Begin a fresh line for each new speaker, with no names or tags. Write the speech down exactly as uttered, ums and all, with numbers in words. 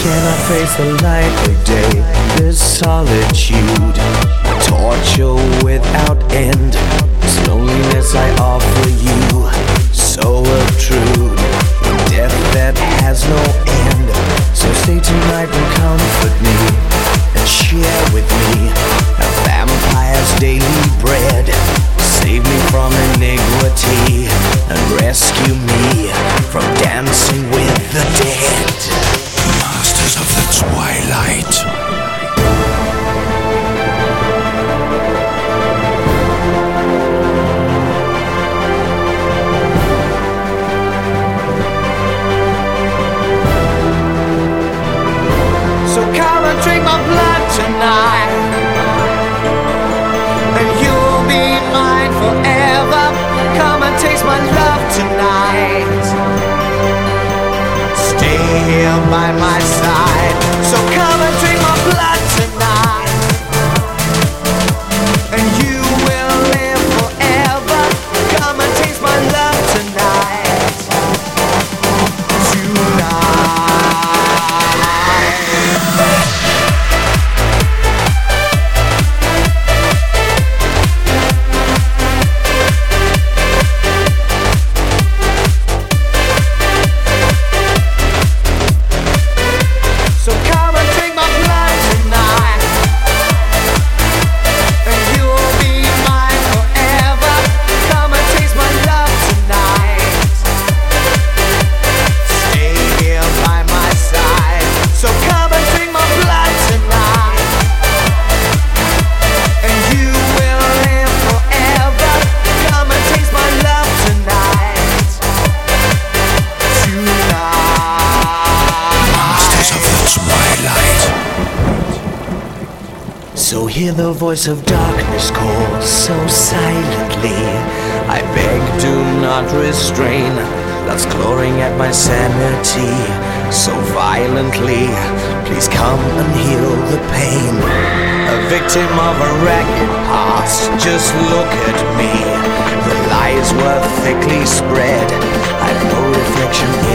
cannot face the light of day. This solitude, a torture without end. This loneliness I offer you, so obtrude. Death that has no end. So stay tonight and comfort me, and share with me a vampire's daily bread. Save me from iniquity, and rescue me from dancing with the dead.
Masters of the Twilight.
So come and drink my blood tonight, and you'll be mine forever. Come and taste my love tonight. Stay here by my side. So come and drink my blood tonight, and you will live forever. Come and taste my love tonight. Tonight. So hear the voice of darkness call so silently. I beg, do not restrain. That's clawing at my sanity so violently. Please come and heal the pain. A victim of a ragged past, just look at me. The lies were thickly spread. I've no reflection